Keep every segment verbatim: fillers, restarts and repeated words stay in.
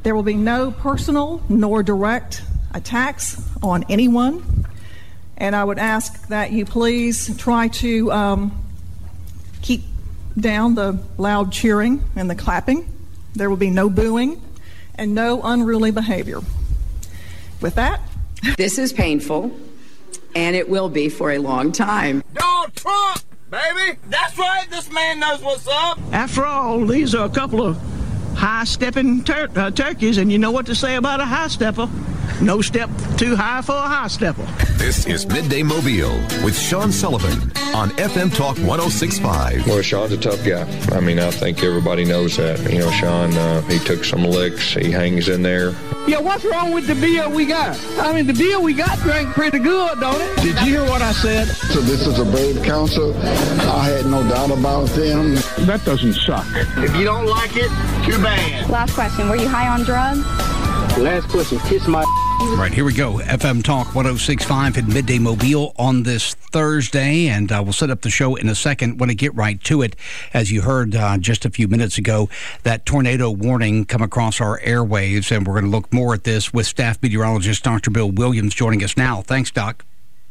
There will be no personal nor direct attacks on anyone. And I would ask that you please try to um, keep down the loud cheering and the clapping. There will be no booing and no unruly behavior. With that, this is painful, and it will be for a long time. Donald Trump, baby! That's right, this man knows what's up! After all, these are a couple of high-stepping tur- uh, turkeys, and you know what to say about a high-stepper. No step too high for a high-stepper. This is Midday Mobile with Sean Sullivan on F M Talk one oh six point five. Well, Sean's a tough guy. I mean, I think everybody knows that. You know, Sean, uh, he took some licks. He hangs in there. Yeah, what's wrong with the beer we got? I mean, the beer we got drank pretty good, don't it? Did you hear what I said? So this is a brave council. I had no doubt about them. That doesn't suck. If you don't like it, too bad. Last question. Were you high on drugs? Last question. Kiss my... Right, here we go. F M Talk one oh six point five at Midday Mobile on this Thursday, and uh, we'll set up the show in a second. Want to get right to it. As you heard uh, just a few minutes ago, that tornado warning come across our airwaves, and we're going to look more at this with staff meteorologist Doctor Bill Williams joining us now. Thanks, Doc.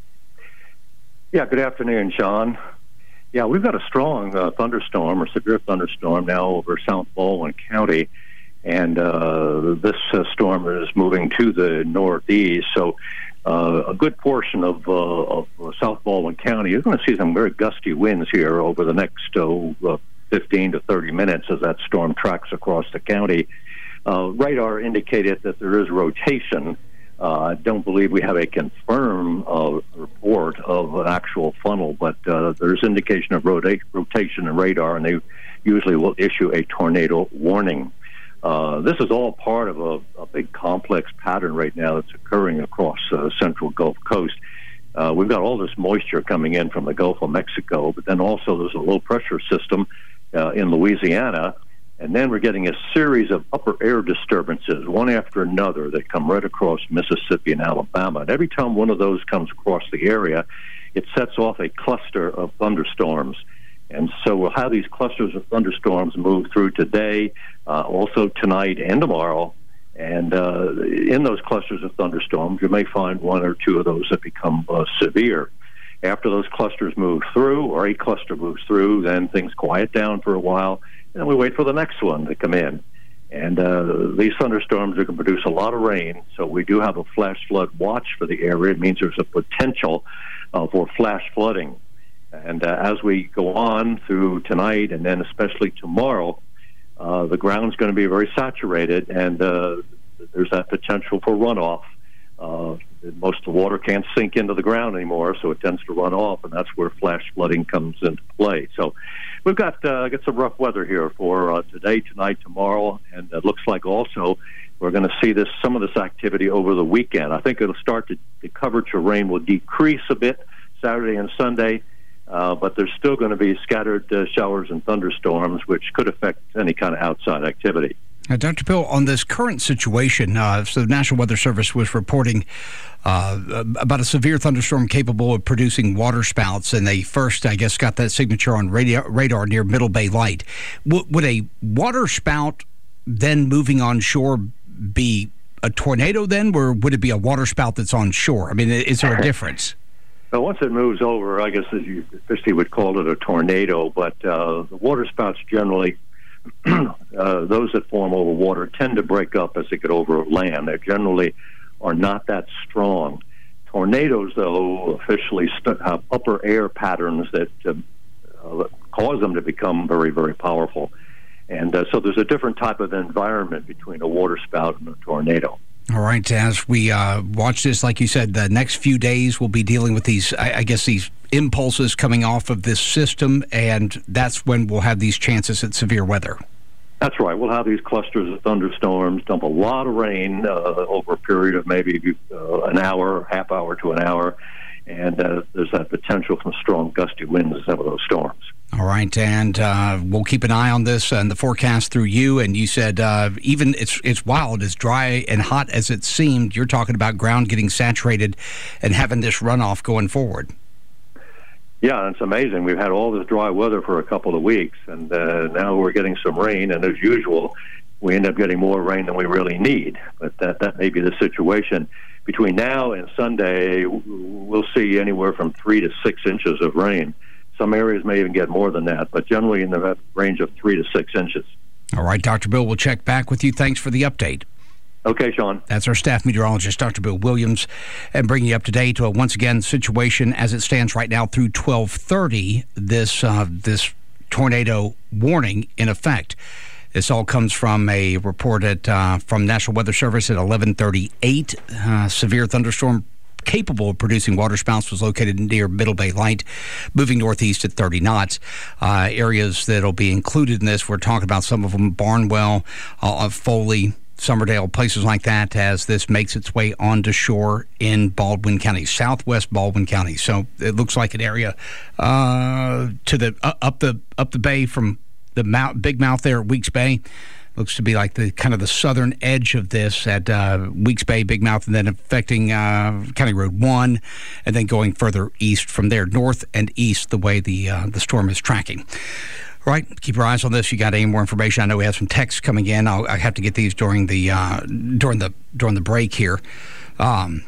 Yeah, good afternoon, Sean. Yeah, we've got a strong uh, thunderstorm or severe thunderstorm now over South Baldwin County. And uh, this uh, storm is moving to the northeast, so uh, a good portion of, uh, of South Baldwin County, you're going to see some very gusty winds here over the next uh, fifteen to thirty minutes as that storm tracks across the county. Uh, radar indicated that there is rotation. Uh, I don't believe we have a confirmed uh, report of an actual funnel, but uh, there's indication of rota- rotation in radar, and they usually will issue a tornado warning. Uh, this is all part of a, a big complex pattern right now that's occurring across uh, central Gulf Coast. Uh, we've got all this moisture coming in from the Gulf of Mexico, but then also there's a low-pressure system uh, in Louisiana, and then we're getting a series of upper air disturbances, one after another, that come right across Mississippi and Alabama. And every time one of those comes across the area, it sets off a cluster of thunderstorms. And so we'll have these clusters of thunderstorms move through today, uh, also tonight and tomorrow. And uh, in those clusters of thunderstorms, you may find one or two of those that become uh, severe. After those clusters move through, or a cluster moves through, then things quiet down for a while, and then we wait for the next one to come in. And uh, these thunderstorms are going to produce a lot of rain, so we do have a flash flood watch for the area. It means there's a potential uh, for flash flooding. And uh, as we go on through tonight and then especially tomorrow, uh, the ground's going to be very saturated, and uh, there's that potential for runoff. Uh, most of the water can't sink into the ground anymore, so it tends to run off, and that's where flash flooding comes into play. So we've got, uh, got some rough weather here for uh, today, tonight, tomorrow, and it looks like also we're going to see this some of this activity over the weekend. I think it'll start to, the coverage of rain will decrease a bit Saturday and Sunday. Uh, but there's still going to be scattered uh, showers and thunderstorms, which could affect any kind of outside activity. Now, Doctor Bill, on this current situation, uh, so the National Weather Service was reporting uh, about a severe thunderstorm capable of producing water spouts, and they first, I guess, got that signature on radar, radar near Middle Bay Light. W- would a water spout then moving on shore be a tornado then, or would it be a water spout that's on shore? I mean, is there a difference? Well, once it moves over, I guess as you officially would call it a tornado, but uh, the water spouts generally, uh, those that form over water, tend to break up as they get over land. They generally are not that strong. Tornadoes, though, officially st- have upper air patterns that uh, uh, cause them to become very, very powerful. And uh, so there's a different type of environment between a water spout and a tornado. All right, as we uh, watch this, like you said, the next few days we'll be dealing with these, I, I guess, these impulses coming off of this system, and that's when we'll have these chances at severe weather. That's right. We'll have these clusters of thunderstorms, dump a lot of rain uh, over a period of maybe uh, an hour, half hour to an hour, and uh, there's that potential for strong gusty winds in some of those storms. All right, and uh, we'll keep an eye on this and the forecast through you. And you said uh, even it's it's wild, as dry and hot as it seemed, you're talking about ground getting saturated and having this runoff going forward. Yeah, it's amazing. We've had all this dry weather for a couple of weeks, and uh, now we're getting some rain. And as usual, we end up getting more rain than we really need. But that, that may be the situation. Between now and Sunday, we'll see anywhere from three to six inches of rain. Some areas may even get more than that, but generally in the range of three to six inches. All right, Doctor Bill, we'll check back with you. Thanks for the update. Okay, Sean. That's our staff meteorologist, Doctor Bill Williams, and bringing you up to date to a, once again, situation as it stands right now through twelve thirty, this uh, this tornado warning in effect. This all comes from a report at, uh, from National Weather Service at eleven thirty-eight. Uh, severe thunderstorm capable of producing waterspouts was located near Middle Bay Light, moving northeast at thirty knots. Uh, areas that will be included in this, we're talking about some of them, Barnwell, uh, Foley, Summerdale, places like that, as this makes its way onto shore in Baldwin County, southwest Baldwin County. So it looks like an area uh, to the uh, up the up the bay from the mouth, big mouth there at Weeks Bay. Looks to be like the kind of the southern edge of this at uh, Weeks Bay, Big Mouth, and then affecting uh, County Road one, and then going further east from there, north and east, the way the uh, the storm is tracking. All right, keep your eyes on this. You got any more information? I know we have some texts coming in. I'll, I have to get these during the uh, during the during the break here. Um,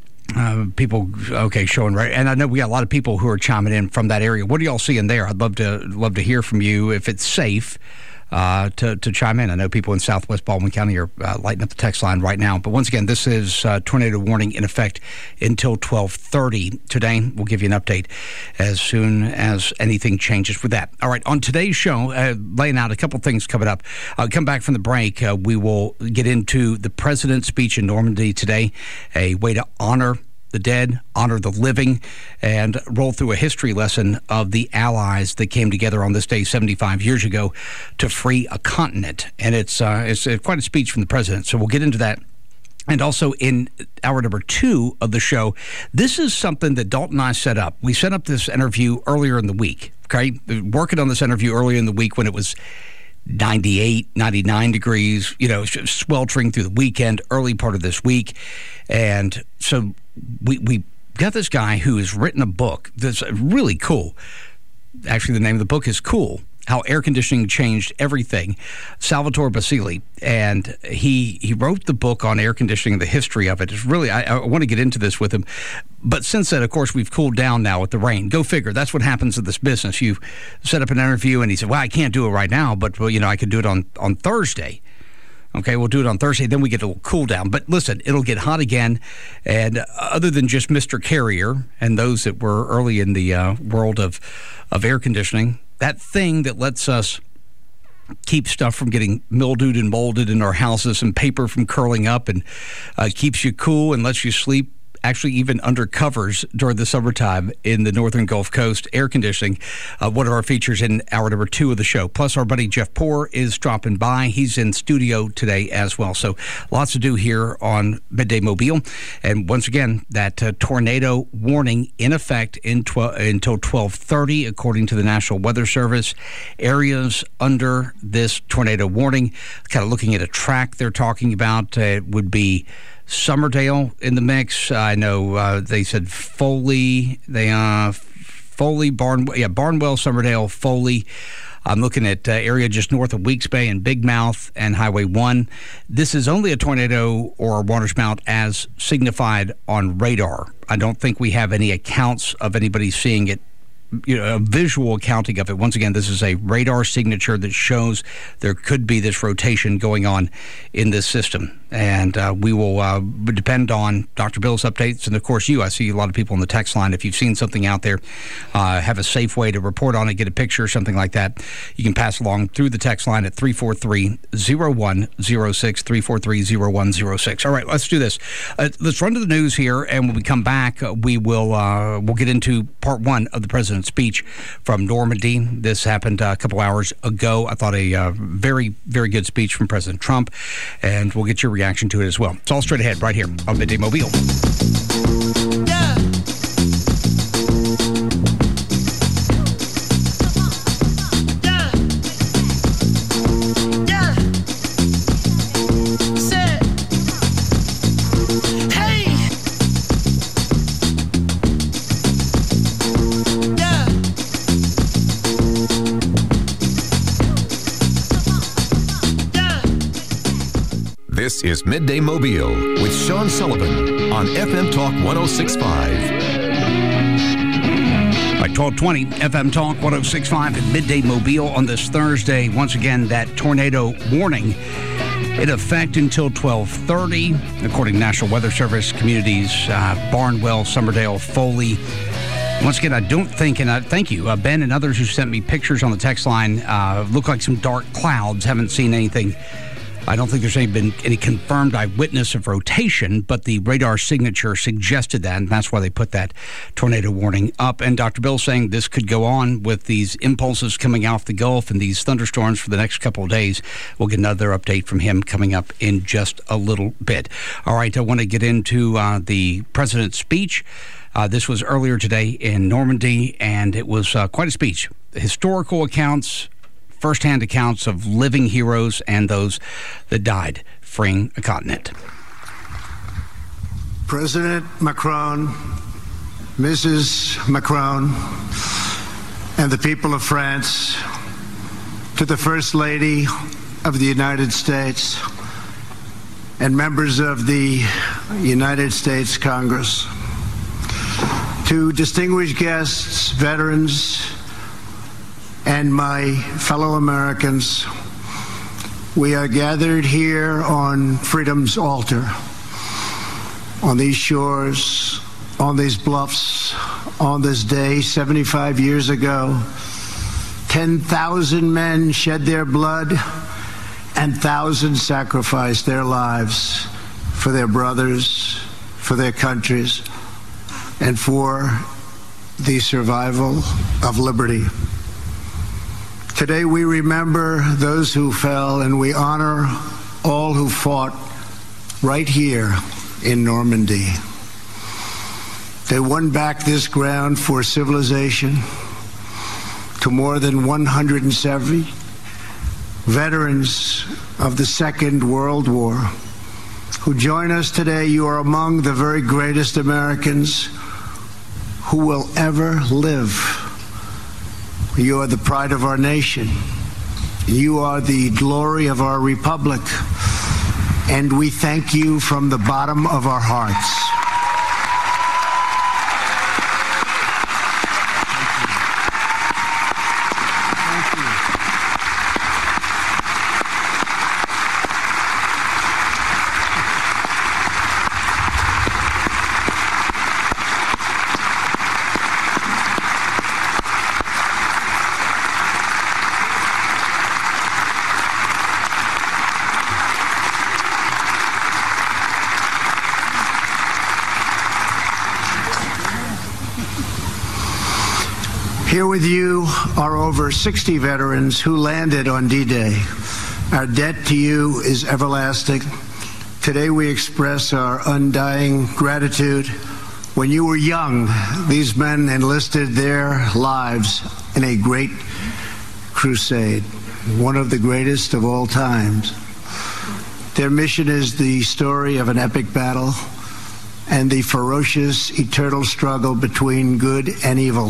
uh, people, okay, showing right, and I know we got a lot of people who are chiming in from that area. What are y'all seeing there? I'd love to love to hear from you if it's safe. Uh, to, to chime in. I know people in southwest Baldwin County are uh, lighting up the text line right now. But once again, this is uh, tornado warning in effect until twelve thirty today. We'll give you an update as soon as anything changes with that. All right, on today's show, uh, laying out a couple things coming up. Uh, come back from the break, uh, we will get into the president's speech in Normandy today, a way to honor the dead, honor the living, and roll through a history lesson of the Allies that came together on this day seventy-five years ago to free a continent. And it's uh, it's quite a speech from the president. So we'll get into that. And also in hour number two of the show, this is something that Dalton and I set up. We set up this interview earlier in the week, okay? Working on this interview earlier in the week when it was ninety-eight, ninety-nine degrees, you know, sweltering through the weekend, early part of this week. And so we we got this guy who has written a book that's really cool. Actually, the name of the book is Cool: How Air Conditioning Changed Everything. Salvatore Basile, and he he wrote the book on air conditioning, the history of it. It's really, I, I want to get into this with him. But since then, of course, we've cooled down now with the rain. Go figure. That's what happens in this business. You set up an interview, and he said, well, I can't do it right now, but, well, you know, I could do it on, on Thursday. Okay, we'll do it on Thursday. Then we get a little cool down. But listen, it'll get hot again. And other than just Mister Carrier and those that were early in the uh, world of, of air conditioning, that thing that lets us keep stuff from getting mildewed and molded in our houses and paper from curling up and uh, keeps you cool and lets you sleep, actually even under covers during the summertime in the northern Gulf Coast, air conditioning, uh, one of our features in hour number two of the show. Plus, our buddy Jeff Poor is dropping by. He's in studio today as well. So lots to do here on Midday Mobile. And once again, that uh, tornado warning in effect in tw- until twelve thirty, according to the National Weather Service. Areas under this tornado warning, kind of looking at a track they're talking about, uh, would be Summerdale in the mix. I know uh, they said Foley, they uh, Foley, Barn, yeah, Barnwell, Summerdale, Foley. I'm looking at uh, area just north of Weeks Bay and Big Mouth and Highway one. This is only a tornado or a waterspout as signified on radar. I don't think we have any accounts of anybody seeing it, you know, a visual accounting of it. Once again, this is a radar signature that shows there could be this rotation going on in this system. And uh, we will uh, depend on Doctor Bill's updates. And, of course, you. I see a lot of people on the text line. If you've seen something out there, uh, have a safe way to report on it, get a picture or something like that, you can pass along through the text line at three four three, zero one zero six, three four three, zero one zero six. All right, let's do this. Uh, let's run to the news here, and when we come back, uh, we will uh, we'll get into part one of the president's speech from Normandy. This happened uh, a couple hours ago. I thought a uh, very, very good speech from President Trump, and we'll get your reaction to it as well. It's all straight ahead right here on Midday Mobile. Yeah. Yeah. Yeah. Say, hey. Yeah. Yeah. This is Midday Mobile with Sean Sullivan on F M Talk one oh six point five. By twelve twenty, F M Talk one oh six point five at Midday Mobile on this Thursday. Once again, that tornado warning in effect until twelve thirty, according to National Weather Service. Communities, uh, Barnwell, Summerdale, Foley. Once again, I don't think, and I thank you, uh, Ben and others who sent me pictures on the text line, uh, look like some dark clouds. Haven't seen anything. I don't think there's any, been any confirmed eyewitness of rotation, but the radar signature suggested that, and that's why they put that tornado warning up. And Doctor Bill saying this could go on with these impulses coming off the Gulf and these thunderstorms for the next couple of days. We'll get another update from him coming up in just a little bit. All right, I want to get into uh, the president's speech. Uh, this was earlier today in Normandy, and it was uh, quite a speech. Historical accounts, first-hand accounts of living heroes and those that died freeing a continent. President Macron, Missus Macron, and the people of France, to the First Lady of the United States and members of the United States Congress, to distinguished guests, veterans, and my fellow Americans, we are gathered here on freedom's altar, on these shores, on these bluffs, on this day seventy-five years ago. ten thousand men shed their blood and thousands sacrificed their lives for their brothers, for their countries, and for the survival of liberty. Today we remember those who fell, and we honor all who fought right here in Normandy. They won back this ground for civilization to more than one hundred seventy veterans of the Second World War who join us today. You are among the very greatest Americans who will ever live. You are the pride of our nation. You are the glory of our republic. And we thank you from the bottom of our hearts. Here with you are over sixty veterans who landed on D-Day. Our debt to you is everlasting. Today we express our undying gratitude. When you were young, these men enlisted their lives in a great crusade, one of the greatest of all times. Their mission is the story of an epic battle and the ferocious eternal struggle between good and evil.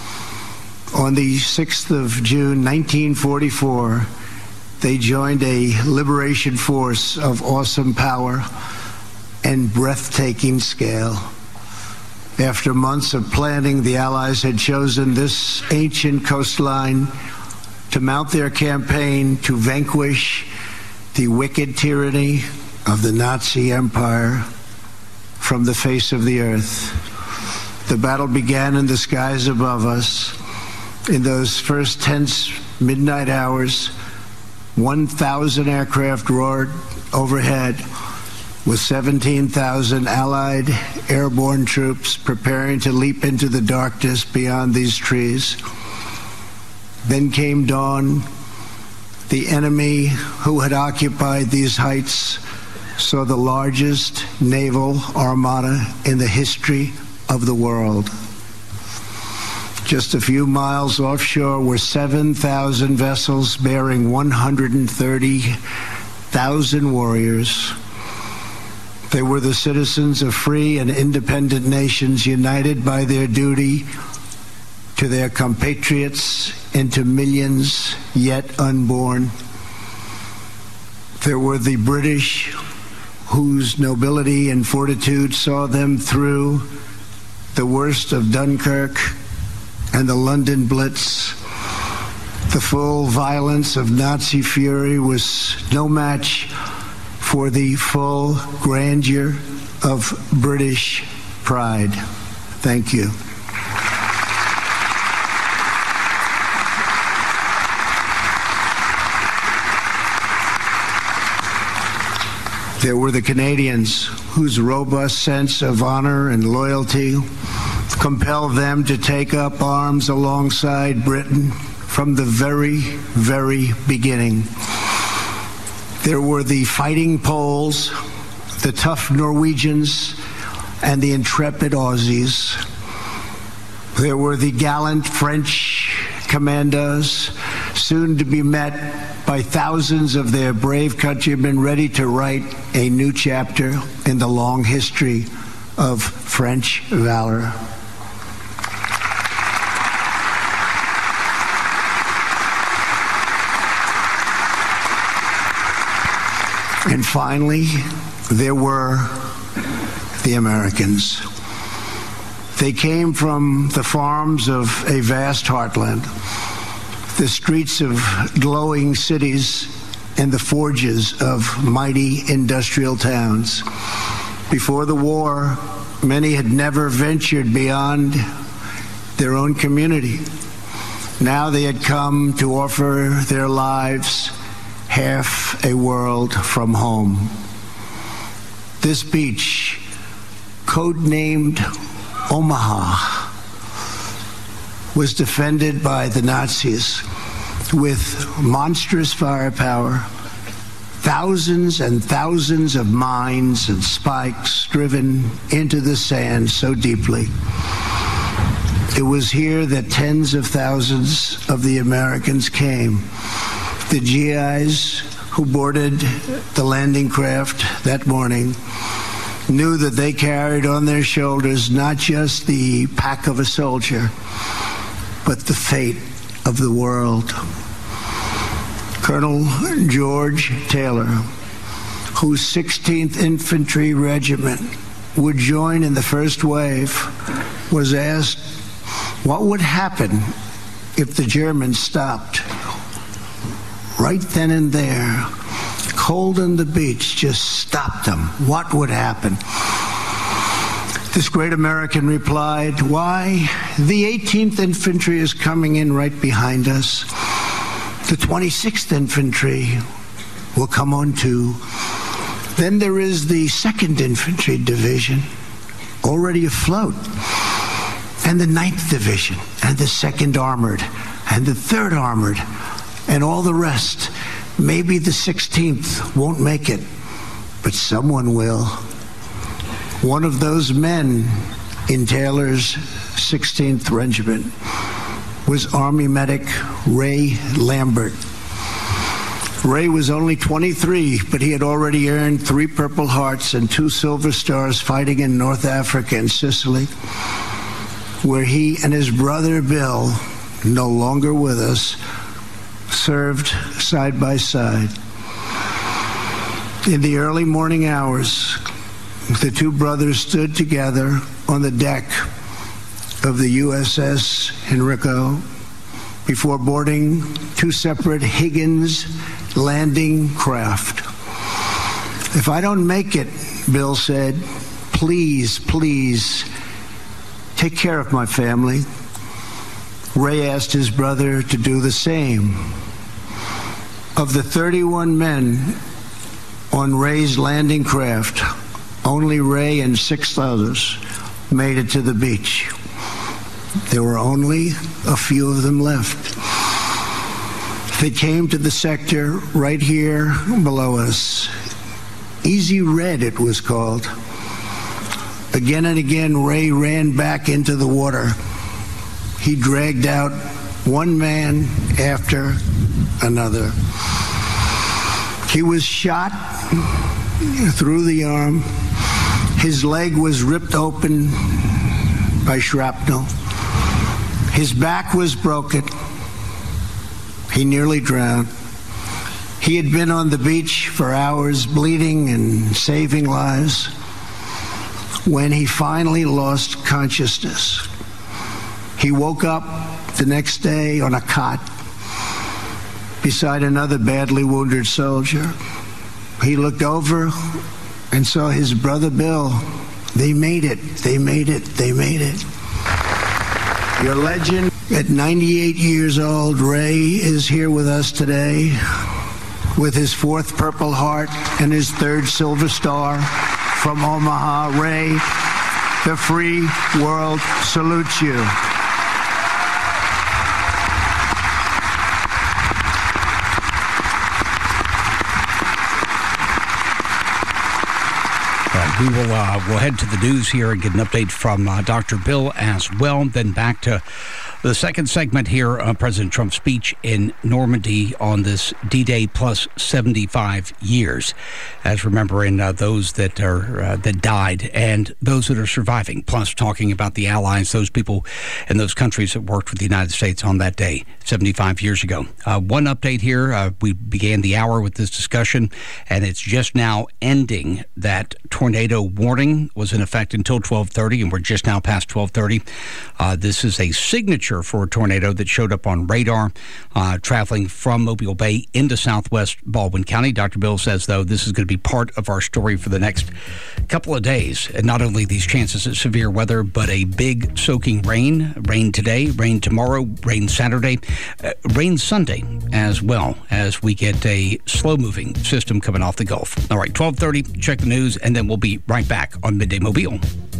On the sixth of June, nineteen forty-four, they joined a liberation force of awesome power and breathtaking scale. After months of planning, the Allies had chosen this ancient coastline to mount their campaign to vanquish the wicked tyranny of the Nazi Empire from the face of the earth. The battle began in the skies above us. In those first tense midnight hours, one thousand aircraft roared overhead with seventeen thousand Allied airborne troops preparing to leap into the darkness beyond these trees. Then came dawn. The enemy who had occupied these heights saw the largest naval armada in the history of the world. Just a few miles offshore were seven thousand vessels bearing one hundred thirty thousand warriors. They were the citizens of free and independent nations, united by their duty to their compatriots and to millions yet unborn. There were the British, whose nobility and fortitude saw them through the worst of Dunkirk and the London Blitz. The full violence of Nazi fury was no match for the full grandeur of British pride. Thank you. There were the Canadians, whose robust sense of honor and loyalty compelled them to take up arms alongside Britain from the very, very beginning. There were the fighting Poles, the tough Norwegians, and the intrepid Aussies. There were the gallant French commandos, soon to be met by thousands of their brave countrymen ready to write a new chapter in the long history of French valor. And finally, there were the Americans. They came from the farms of a vast heartland, the streets of glowing cities, and the forges of mighty industrial towns. Before the war, many had never ventured beyond their own community. Now they had come to offer their lives half a world from home. This beach, codenamed Omaha, was defended by the Nazis with monstrous firepower, thousands and thousands of mines and spikes driven into the sand so deeply. It was here that tens of thousands of the Americans came. The G Is who boarded the landing craft that morning knew that they carried on their shoulders not just the pack of a soldier, but the fate of the world. Colonel George Taylor, whose sixteenth Infantry Regiment would join in the first wave, was asked what would happen if the Germans stopped. Right then and there, cold on the beach, just stopped them. What would happen? This great American replied, "Why, the eighteenth Infantry is coming in right behind us. The twenty-sixth Infantry will come on too. Then there is the second Infantry Division, already afloat, and the ninth Division, and the second Armored, and the third Armored, and all the rest. Maybe the sixteenth won't make it, but someone will." One of those men in Taylor's sixteenth Regiment was Army medic Ray Lambert. Ray was only twenty-three, but he had already earned three Purple Hearts and two Silver Stars fighting in North Africa and Sicily, where he and his brother Bill, no longer with us, served side by side. In the early morning hours, the two brothers stood together on the deck of the U S S Henrico before boarding two separate Higgins landing craft. "If I don't make it," Bill said, "please, please take care of my family." Ray asked his brother to do the same. Of the thirty-one men on Ray's landing craft, only Ray and six others made it to the beach. There were only a few of them left. They came to the sector right here below us. Easy Red, it was called. Again and again, Ray ran back into the water. He dragged out one man after another. He was shot through the arm. His leg was ripped open by shrapnel. His back was broken. He nearly drowned. He had been on the beach for hours, bleeding and saving lives, when he finally lost consciousness. He woke up the next day on a cot beside another badly wounded soldier. He looked over and saw his brother Bill. They made it. They made it. They made it. Your legend, at ninety-eight years old, Ray is here with us today with his fourth Purple Heart and his third Silver Star from Omaha. Ray, the free world salutes you. We will uh, we'll head to the news here and get an update from uh, Doctor Bill as well. Then back to the second segment here, uh, President Trump's speech in Normandy on this D-Day plus seventy-five years, as remembering uh, those that are uh, that died and those that are surviving, plus talking about the allies, those people in those countries that worked with the United States on that day seventy-five years ago. Uh, one update here, uh, we began the hour with this discussion, and it's just now ending. That tornado warning was in effect until twelve thirty, and we're just now past twelve thirty. Uh, this is a signature for a tornado that showed up on radar, uh, traveling from Mobile Bay into southwest Baldwin County. Doctor Bill says, though, this is going to be part of our story for the next couple of days. And not only these chances of severe weather, but a big soaking rain. Rain today, rain tomorrow, rain Saturday, uh, rain Sunday as well, as we get a slow-moving system coming off the Gulf. All right, twelve thirty, check the news, and then we'll be right back on Midday Mobile.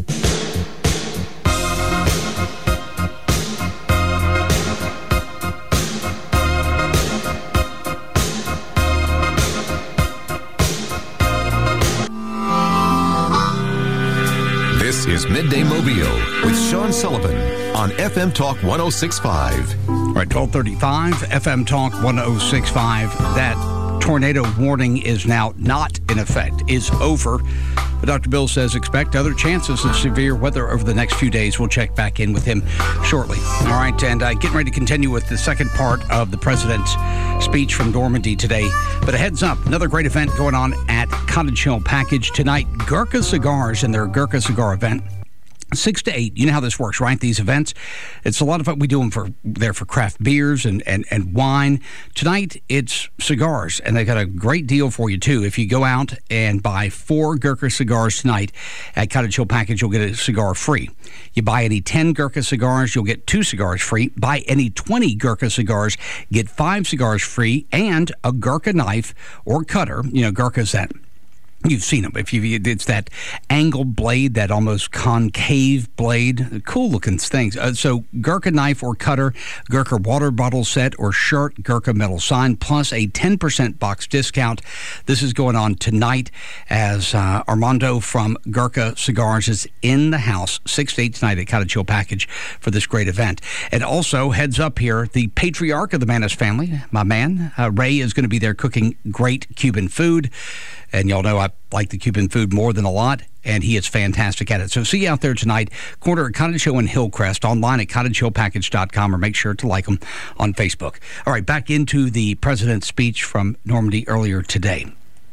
This is Midday Mobile with Sean Sullivan on F M Talk one oh six point five. All right, twelve thirty-five, F M Talk one oh six point five. That tornado warning is now not in effect, is over. But Doctor Bill says expect other chances of severe weather over the next few days. We'll check back in with him shortly. All right, and uh, getting ready to continue with the second part of the president's speech from Normandy today. But a heads up, another great event going on at Cottage Hill Package tonight. Gurkha Cigars and their Gurkha Cigar event. Six to eight. You know how this works, right? These events. It's a lot of what we do them for there for craft beers and, and, and wine. Tonight, it's cigars, and they got a great deal for you, too. If you go out and buy four Gurkha cigars tonight at Cottage Hill Package, you'll get a cigar free. You buy any ten Gurkha cigars, you'll get two cigars free. Buy any twenty Gurkha cigars, get five cigars free, and a Gurkha knife or cutter. You know, Gurkha's that. You've seen them. If you, it's that angled blade, that almost concave blade. Cool-looking things. Uh, so Gurkha knife or cutter, Gurkha water bottle set or shirt, Gurkha metal sign, plus a ten percent box discount. This is going on tonight as uh, Armando from Gurkha Cigars is in the house, six to eight tonight at Cottage Hill Package for this great event. And also, heads up here, the patriarch of the Manis family, my man, uh, Ray, is going to be there cooking great Cuban food. And y'all know I like the Cuban food more than a lot, and he is fantastic at it. So see you out there tonight, corner at Cottage Hill and Hillcrest, online at cottage hill package dot com, or make sure to like them on Facebook. All right, back into the president's speech from Normandy earlier today.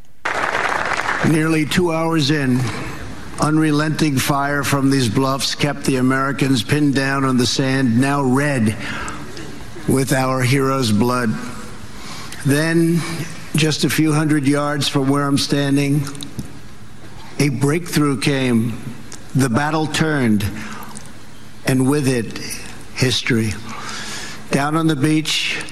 Nearly two hours in, unrelenting fire from these bluffs kept the Americans pinned down on the sand, now red with our heroes' blood. Then, just a few hundred yards from where I'm standing, a breakthrough came. The battle turned, and with it, history. Down on the beach,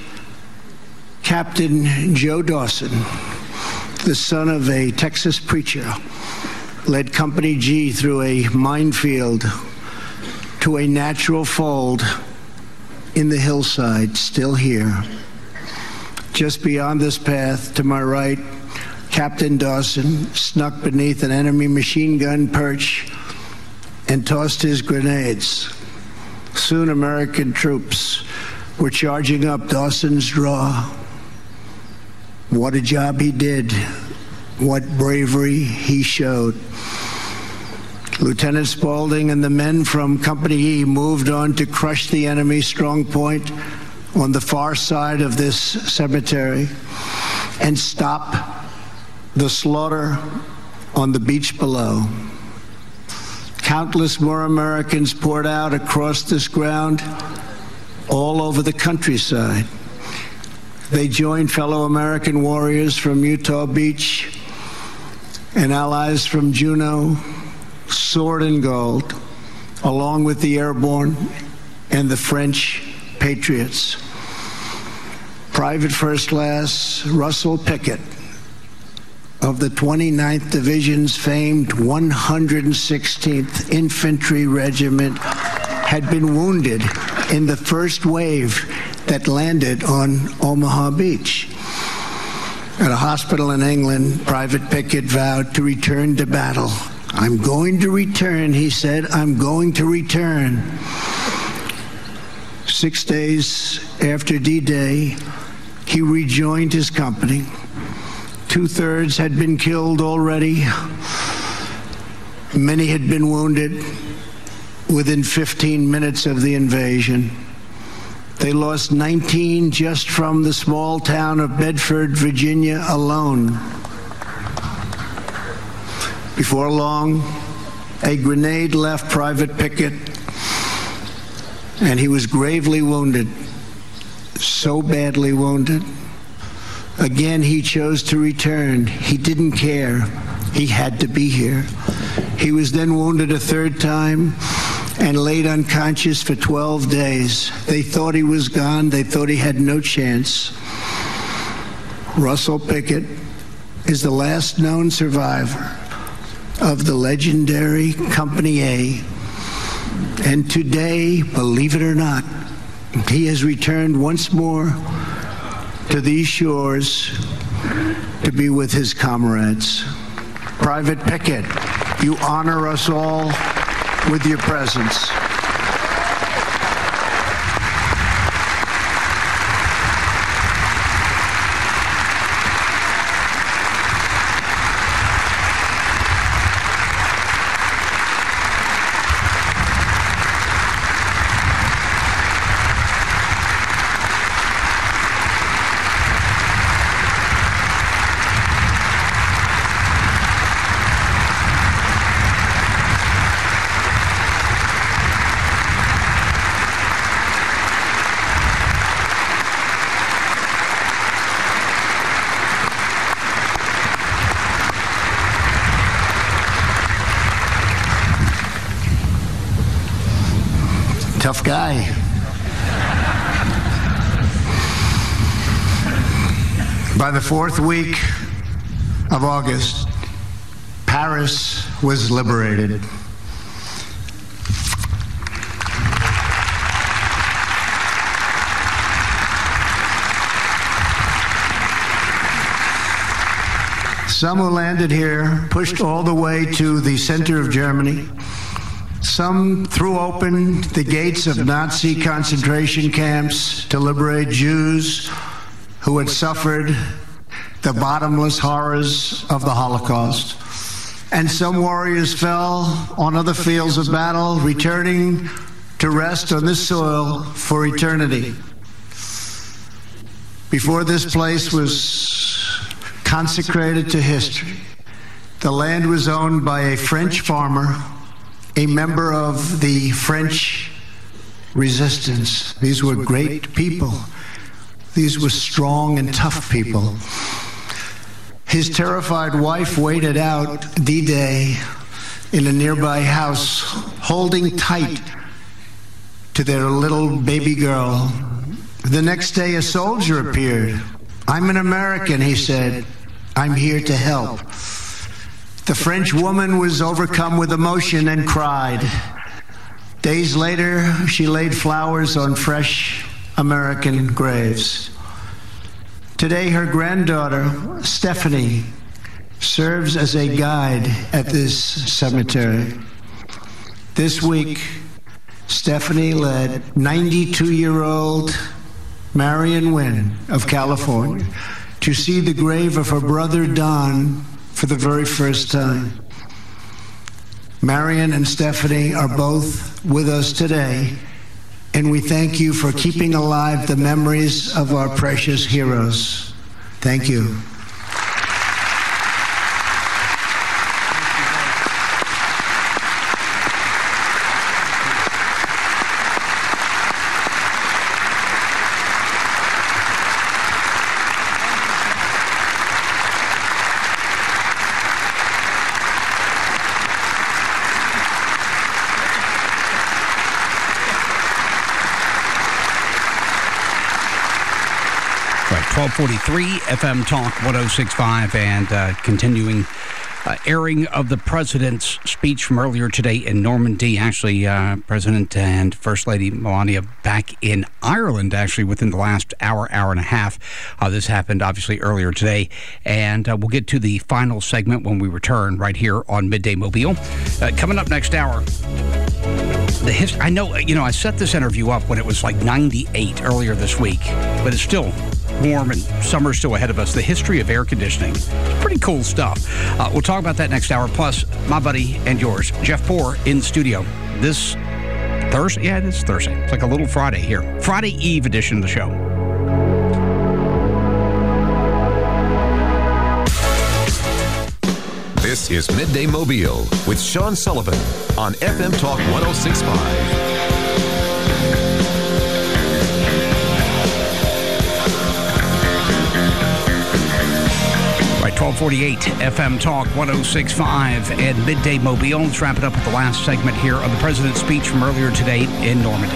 Captain Joe Dawson, the son of a Texas preacher, led Company G through a minefield to a natural fold in the hillside, still here. Just beyond this path, to my right, Captain Dawson snuck beneath an enemy machine gun perch and tossed his grenades. Soon American troops were charging up Dawson's draw. What a job he did. What bravery he showed. Lieutenant Spaulding and the men from Company E moved on to crush the enemy's strong point on the far side of this cemetery. and stop the slaughter on the beach below. Countless more Americans poured out across this ground all over the countryside. They joined fellow American warriors from Utah Beach and allies from Juneau, Sword and Gold, along with the airborne and the French patriots. Private First Class Russell Pickett of the twenty-ninth Division's famed one hundred sixteenth Infantry Regiment had been wounded in the first wave that landed on Omaha Beach. At a hospital in England, Private Pickett vowed to return to battle. I'm going to return, he said, I'm going to return. Six days after D-Day, he rejoined his company. Two-thirds had been killed already. Many had been wounded within fifteen minutes of the invasion. They lost nineteen just from the small town of Bedford, Virginia alone. Before long, a grenade left Private Pickett, and he was gravely wounded, so badly wounded. Again, he chose to return. He didn't care. He had to be here. He was then wounded a third time and laid unconscious for twelve days. They thought he was gone. They thought he had no chance. Russell Pickett is the last known survivor of the legendary Company A. And today, believe it or not, he has returned once more to these shores to be with his comrades. Private Pickett, you honor us all with your presence. Tough guy. By the fourth week of August, Paris was liberated. Some who landed here pushed all the way to the center of Germany. Some threw open the gates of Nazi concentration camps to liberate Jews who had suffered the bottomless horrors of the Holocaust. And some warriors fell on other fields of battle, returning to rest on this soil for eternity. Before this place was consecrated to history, the land was owned by a French farmer, a member of the French resistance. These were great people. These were strong and tough people. His terrified wife waited out D-Day in a nearby house, holding tight to their little baby girl. The next day, a soldier appeared. I'm an American, he said. I'm here to help. The French woman was overcome with emotion and cried. Days later, she laid flowers on fresh American graves. Today, her granddaughter, Stephanie, serves as a guide at this cemetery. This week, Stephanie led ninety-two-year-old Marion Wynn of California to see the grave of her brother Don for the very first time. Marion and Stephanie are both with us today, and we thank you for keeping alive the memories of our precious heroes. Thank you. twelve forty-three F M Talk one oh six point five, and uh, continuing uh, airing of the president's speech from earlier today in Normandy. Actually, uh, President and First Lady Melania back in Ireland, actually, within the last hour, hour and a half. Uh, this happened, obviously, earlier today. And uh, we'll get to the final segment when we return right here on Midday Mobile. Uh, coming up next hour, the his- I know, you know, I set this interview up when it was like ninety-eight earlier this week, but it's still warm and summer's still ahead of us. The history of air conditioning. It's pretty cool stuff. Uh, we'll talk about that next hour. Plus, my buddy and yours, Jeff Poor, in studio this Thursday. Yeah, it is Thursday. It's like a little Friday here. Friday Eve edition of the show. This is Midday Mobile with Sean Sullivan on F M Talk one oh six point five. Right, twelve forty-eight F M Talk one oh six point five and Midday Mobile. Let's wrap it up with the last segment here of the president's speech from earlier today in Normandy.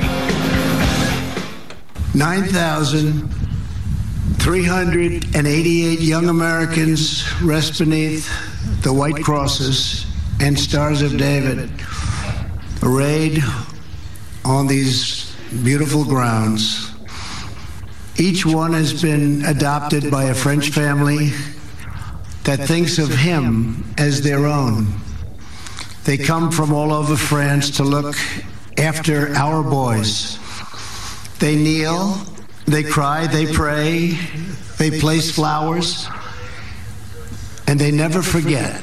nine thousand three hundred eighty-eight young Americans rest beneath the white crosses and stars of David, arrayed on these beautiful grounds. Each one has been adopted by a French family that thinks of him as their own. They come from all over France to look after our boys. They kneel, they cry, they pray, they place flowers, and they never forget.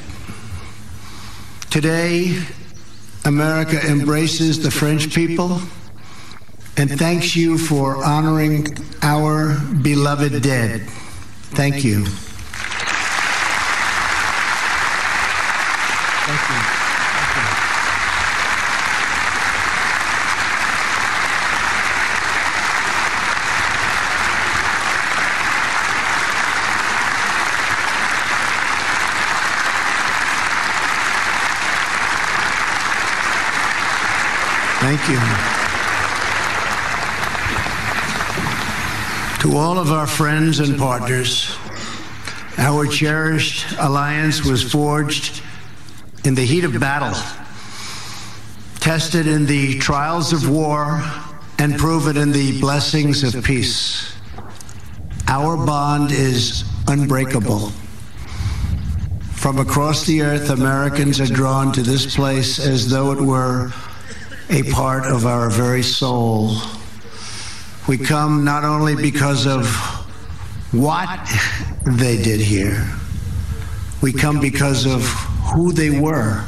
Today, America embraces the French people and thanks you for honoring our beloved dead. Thank you. Thank you. Thank you. To all of our friends and partners, our cherished alliance was forged in the heat of battle, tested in the trials of war, and proven in the blessings of peace. Our bond is unbreakable. From across the earth, Americans are drawn to this place as though it were a part of our very soul. We come not only because of what they did here, we come because of who they were.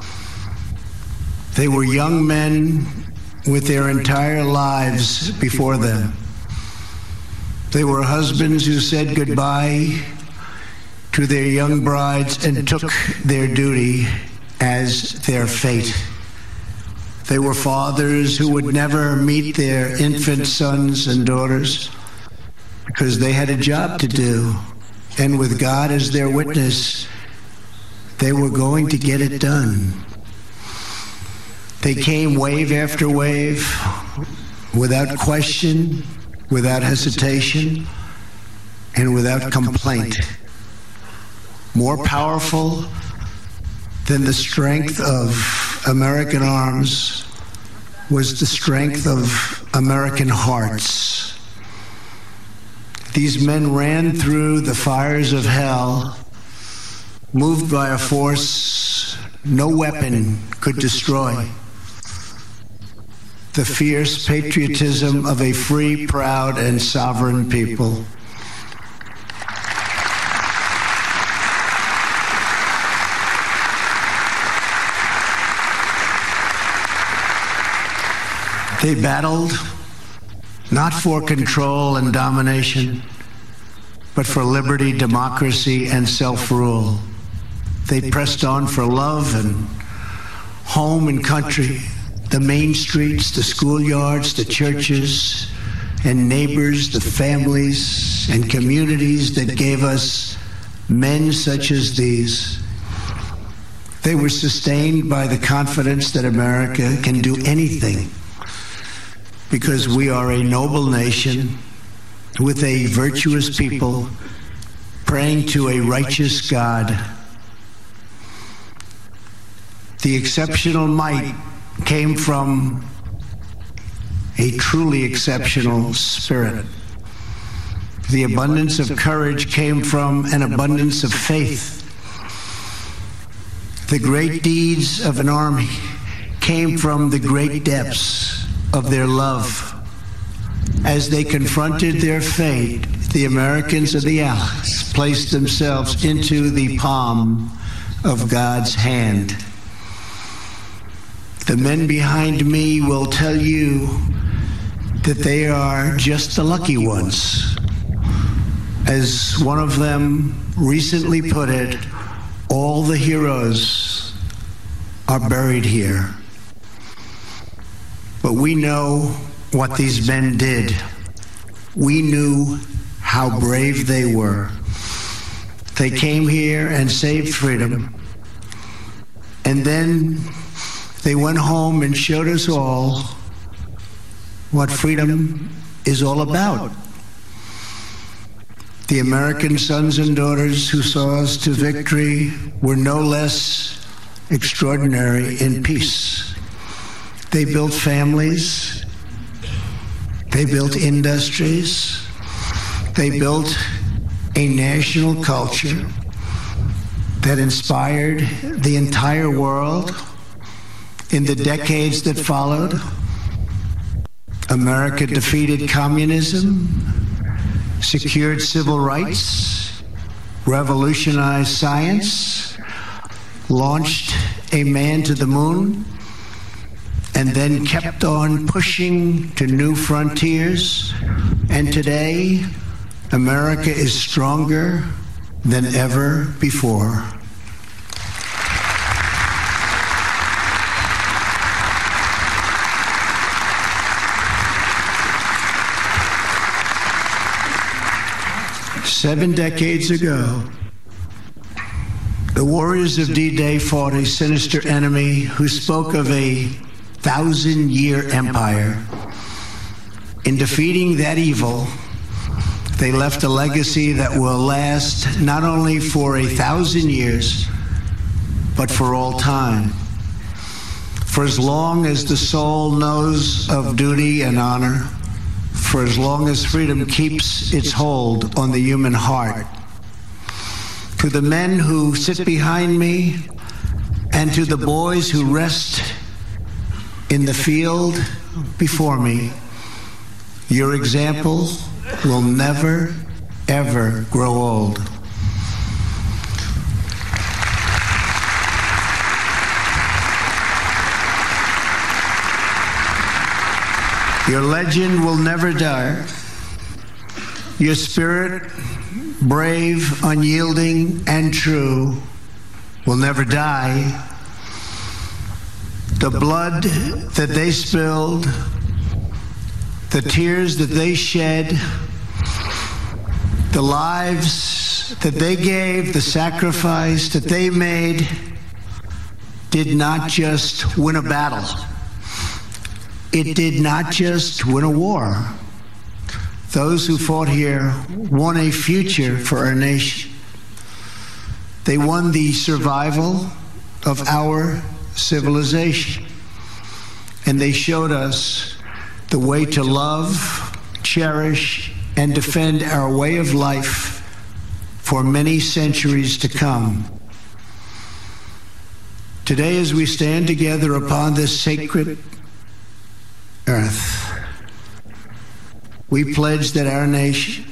They were young men with their entire lives before them. They were husbands who said goodbye to their young brides and took their duty as their fate. They were fathers who would never meet their infant sons and daughters because they had a job to do. And with God as their witness, they were going to get it done. They came wave after wave, without question, without hesitation, and without complaint. More powerful than the strength of American arms was the strength of American hearts. These men ran through the fires of hell, moved by a force no weapon could destroy. The fierce patriotism of a free, proud, and sovereign people. They battled not for control and domination, but for liberty, democracy, and self-rule. They pressed on for love and home and country, the main streets, the schoolyards, the churches, and neighbors, the families and communities that gave us men such as these. They were sustained by the confidence that America can do anything, because we are a noble nation with a virtuous people praying to a righteous God. The exceptional might came from a truly exceptional spirit. The abundance of courage came from an abundance of faith. The great deeds of an army came from the great depths of their love. As they confronted their fate, the Americans and the Allies placed themselves into the palm of God's hand. The men behind me will tell you that they are just the lucky ones. As one of them recently put it, all the heroes are buried here. But we know what these men did. We knew how brave they were. They came here and saved freedom. And then they went home and showed us all what freedom is all about. The American sons and daughters who saw us to victory were no less extraordinary in peace. They built families. They built industries. They built a national culture that inspired the entire world in the decades that followed. America defeated communism, secured civil rights, revolutionized science, launched a man to the moon, and then kept on pushing to new frontiers. And today, America is stronger than ever before. Seven decades ago, the warriors of D-Day fought a sinister enemy who spoke of a thousand-year empire. In defeating that evil, they left a legacy that will last not only for a thousand years, but for all time. For as long as the soul knows of duty and honor, for as long as freedom keeps its hold on the human heart. To the men who sit behind me and to the boys who rest in the field before me, your example will never, ever grow old. Your legend will never die. Your spirit, brave, unyielding, and true, will never die. The blood that they spilled, the tears that they shed, the lives that they gave, the sacrifice that they made, did not just win a battle. It did not just win a war. Those who fought here won a future for our nation. They won the survival of our civilization. And they showed us the way to love, cherish, and defend our way of life for many centuries to come. Today, as we stand together upon this sacred earth, we pledge that our nation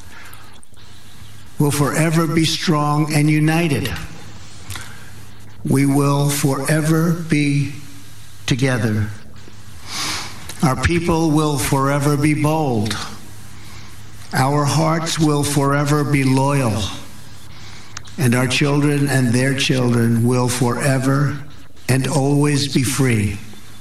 will forever be strong and united. We will forever be together. Our people will forever be bold. Our hearts will forever be loyal. And our children and their children will forever and always be free.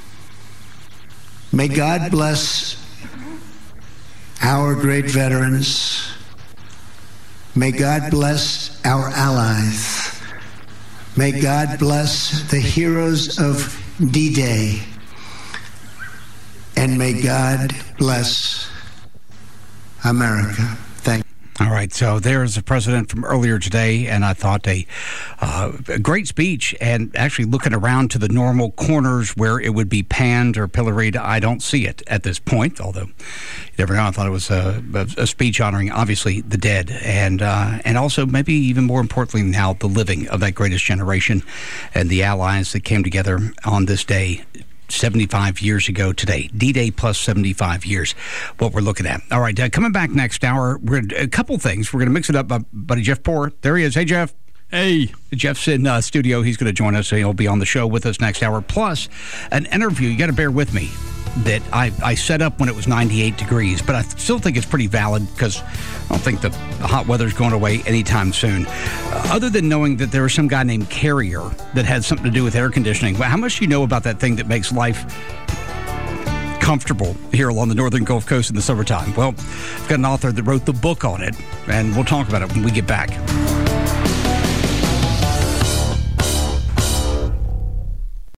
May God bless our great veterans. May God bless our allies. May God bless the heroes of D-Day. And may God bless America. Thank you. All right, so there's the president from earlier today, and I thought a, uh, a great speech, and actually looking around to the normal corners where it would be panned or pilloried, I don't see it at this point, although you never know. I thought it was a, a speech honoring, obviously, the dead, and uh, and also maybe even more importantly now, the living of that greatest generation and the allies that came together on this day seventy-five years ago today. D-Day plus seventy-five years, what we're looking at. All right, uh, coming back next hour, we're a couple things. We're going to mix it up. Uh, buddy Jeff Poor, there he is. Hey, Jeff. Hey. Jeff's in uh, studio. He's going to join us. He'll be on the show with us next hour. Plus, an interview. You got to bear with me that I, I set up when it was ninety-eight degrees, but I still think it's pretty valid because I don't think the hot weather's going away anytime soon. Uh, other than knowing that there was some guy named Carrier that had something to do with air conditioning, well, how much do you know about that thing that makes life comfortable here along the northern Gulf Coast in the summertime? Well, I've got an author that wrote the book on it, and we'll talk about it when we get back.